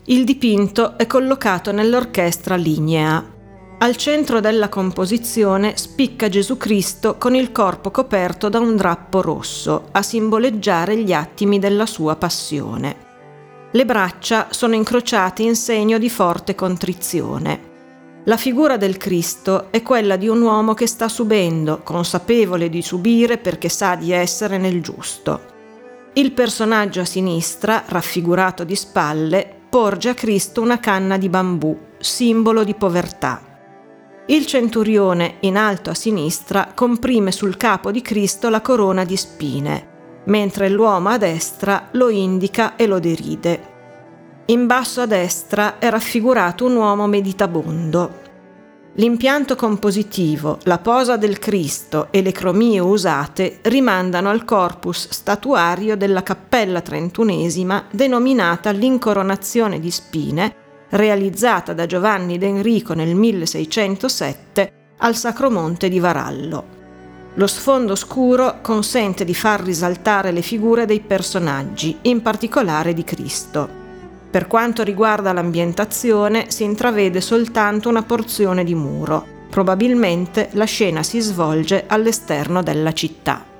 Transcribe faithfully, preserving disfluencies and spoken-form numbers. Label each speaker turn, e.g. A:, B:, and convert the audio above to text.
A: Il dipinto è collocato nell'orchestra lignea. Al centro della composizione spicca Gesù Cristo con il corpo coperto da un drappo rosso, a simboleggiare gli attimi della sua passione. Le braccia sono incrociate in segno di forte contrizione. La figura del Cristo è quella di un uomo che sta subendo, consapevole di subire perché sa di essere nel giusto. Il personaggio a sinistra, raffigurato di spalle, porge a Cristo una canna di bambù, simbolo di povertà. Il centurione, in alto a sinistra, comprime sul capo di Cristo la corona di spine, mentre l'uomo a destra lo indica e lo deride. In basso a destra è raffigurato un uomo meditabondo. L'impianto compositivo, la posa del Cristo e le cromie usate rimandano al corpus statuario della Cappella Trentunesima denominata l'Incoronazione di Spine, realizzata da Giovanni d'Enrico nel milleseicentosette al Sacromonte di Varallo. Lo sfondo scuro consente di far risaltare le figure dei personaggi, in particolare di Cristo. Per quanto riguarda l'ambientazione, si intravede soltanto una porzione di muro. Probabilmente la scena si svolge all'esterno della città.